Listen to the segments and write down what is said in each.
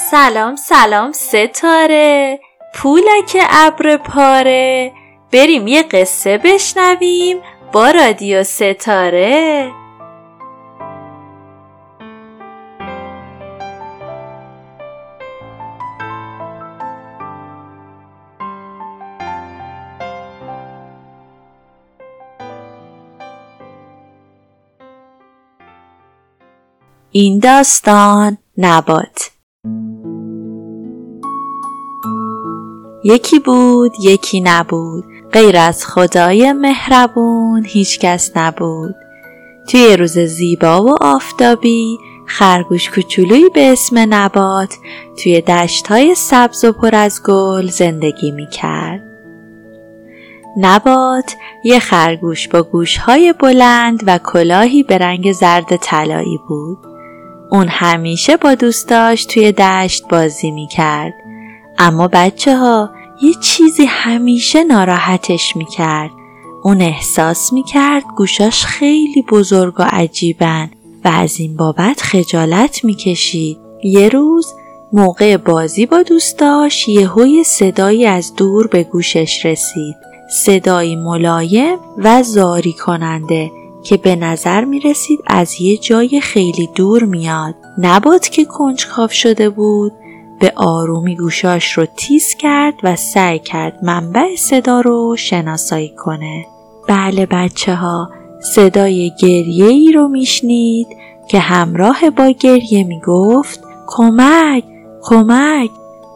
سلام سلام ستاره، پولک ابر پاره، بریم یه قصه بشنویم با رادیو ستاره. این داستان نبات. یکی بود یکی نبود، غیر از خدای مهربون هیچ کس نبود. توی روز زیبا و آفتابی، خرگوش کوچولویی به اسم نبات توی دشت‌های سبز و پر از گل زندگی می‌کرد. نبات یه خرگوش با گوش‌های بلند و کلاهی به رنگ زرد طلایی بود. اون همیشه با دوستاش توی دشت بازی می‌کرد. اما بچه‌ها، یه چیزی همیشه ناراحتش می‌کرد. اون احساس می‌کرد گوشاش خیلی بزرگ و عجیبن و از این بابت خجالت می‌کشید. یه روز موقع بازی با دوستاش یهوی صدایی از دور به گوشش رسید. صدایی ملایم و زاری کننده که به نظر می رسید از یه جای خیلی دور میاد. نبات که کنجکاو شده بود، به آرومی گوشاش رو تیز کرد و سعی کرد منبع صدا رو شناسایی کنه. بله بچه ها، صدای گریه‌ای رو میشنید که همراه با گریه میگفت کمک، کمک.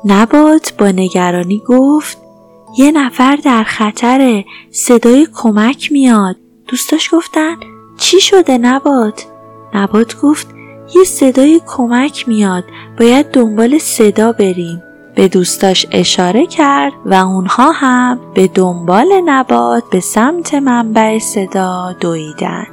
نبات با نگرانی گفت یه نفر در خطره، صدای کمک میاد. دوستاش گفتن چی شده نبات؟ نبات گفت یه صدای کمک میاد، باید دنبال صدا بریم. به دوستاش اشاره کرد و اونها هم به دنبال نبات به سمت منبع صدا دویدن.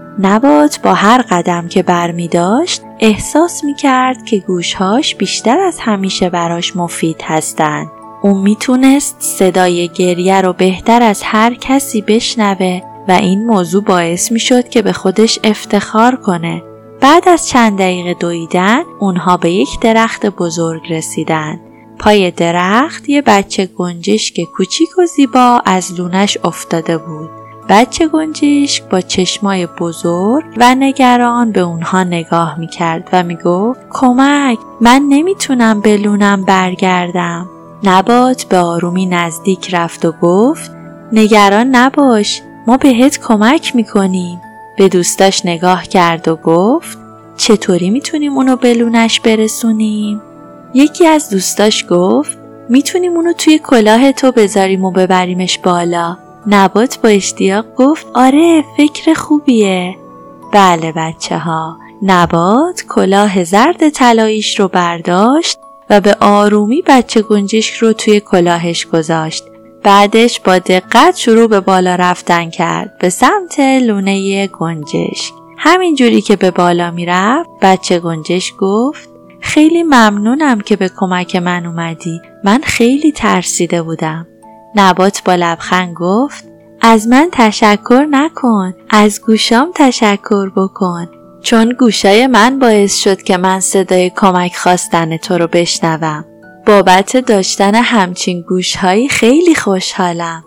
نبات با هر قدم که برمی داشت احساس می کرد که گوشهاش بیشتر از همیشه براش مفید هستن. اون می تونست صدای گریه رو بهتر از هر کسی بشنوه و این موضوع باعث می شد که به خودش افتخار کنه. بعد از چند دقیقه دویدن، اونها به یک درخت بزرگ رسیدن. پای درخت یه بچه گنجشک کوچیک و زیبا از لونش افتاده بود. بچه گنجشک با چشمای بزرگ و نگران به اونها نگاه می کرد و می گفت کمک، من نمیتونم به لونم برگردم. نبات به آرومی نزدیک رفت و گفت نگران نباش، ما بهت کمک میکنیم. به دوستاش نگاه کرد و گفت چطوری میتونیم اونو به لونش برسونیم؟ یکی از دوستاش گفت میتونیم اونو توی کلاه تو بذاریم و ببریمش بالا. نبات با اشتیاق گفت آره، فکر خوبیه. بله بچه ها، نبات کلاه زرد طلاییش رو برداشت و به آرومی بچه گنجشک رو توی کلاهش گذاشت. بعدش با دقت شروع به بالا رفتن کرد به سمت لونه گنجشک. همین جوری که به بالا می رفت، بچه گنجشک گفت خیلی ممنونم که به کمک من اومدی، من خیلی ترسیده بودم. نبات با لبخند گفت از من تشکر نکن، از گوشام تشکر بکن، چون گوشای من باعث شد که من صدای کمک خواستن تو رو بشنوم. بابت داشتن همچین گوشهایی خیلی خوشحالم.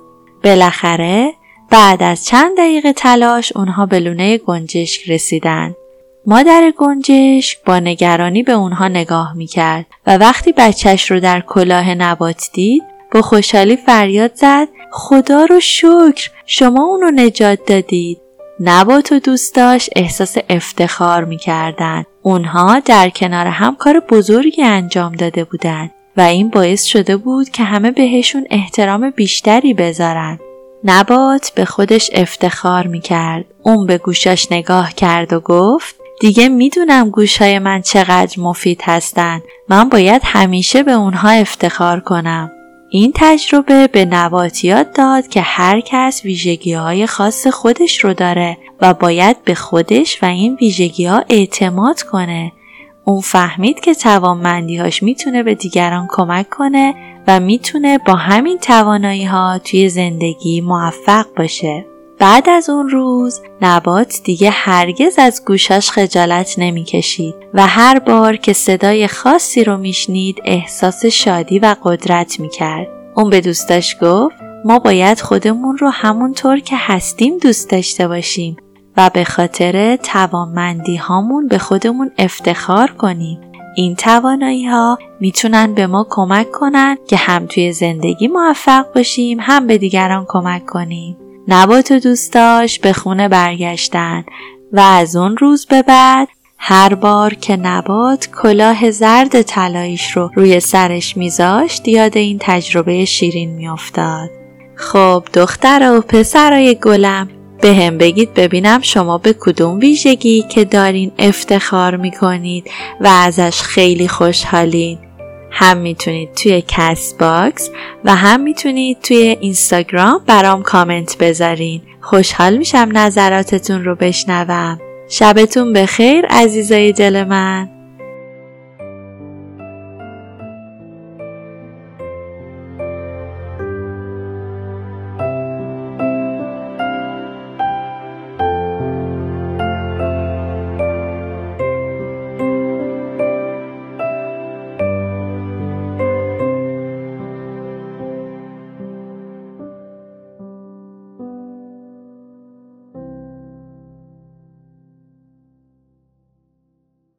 بالاخره بعد از چند دقیقه تلاش اونها به لونه گنجشک رسیدن. مادر گنجشک با نگرانی به اونها نگاه میکرد و وقتی بچهش رو در کلاه نبات دید با خوشحالی فریاد زد خدا رو شکر، شما اونو نجات دادید. نبات و دوستاش احساس افتخار میکردن. اونها در کنار هم کار بزرگی انجام داده بودن و این باعث شده بود که همه بهشون احترام بیشتری بذارن. نبات به خودش افتخار میکرد. اون به گوشاش نگاه کرد و گفت دیگه میدونم گوشای من چقدر مفید هستن. من باید همیشه به اونها افتخار کنم. این تجربه به نبات یاد داد که هر کس ویژگی‌های خاص خودش رو داره و باید به خودش و این ویژگی‌ها اعتماد کنه. اون فهمید که توانمندی‌هاش میتونه به دیگران کمک کنه و میتونه با همین توانایی‌ها توی زندگی موفق باشه. بعد از اون روز نبات دیگه هرگز از گوشاش خجالت نمی‌کشید و هر بار که صدای خاصی رو میشنید احساس شادی و قدرت می‌کرد. اون به دوستاش گفت ما باید خودمون رو همونطور که هستیم دوست داشته باشیم و به خاطر توانمندی هامون به خودمون افتخار کنیم. این توانایی ها میتونن به ما کمک کنن که هم توی زندگی موفق باشیم هم به دیگران کمک کنیم. نبات و دوستاش به خونه برگشتن و از اون روز به بعد هر بار که نبات کلاه زرد طلاییش رو روی سرش میذاشت یاد این تجربه شیرین میافتاد. خب دختر و پسرای گلم، به هم بگید ببینم شما به کدوم ویژگی که دارین افتخار میکنید و ازش خیلی خوشحالین. هم میتونید توی کست باکس و هم میتونید توی اینستاگرام برام کامنت بذارین. خوشحال میشم نظراتتون رو بشنوم. شبتون بخیر عزیزای دل من.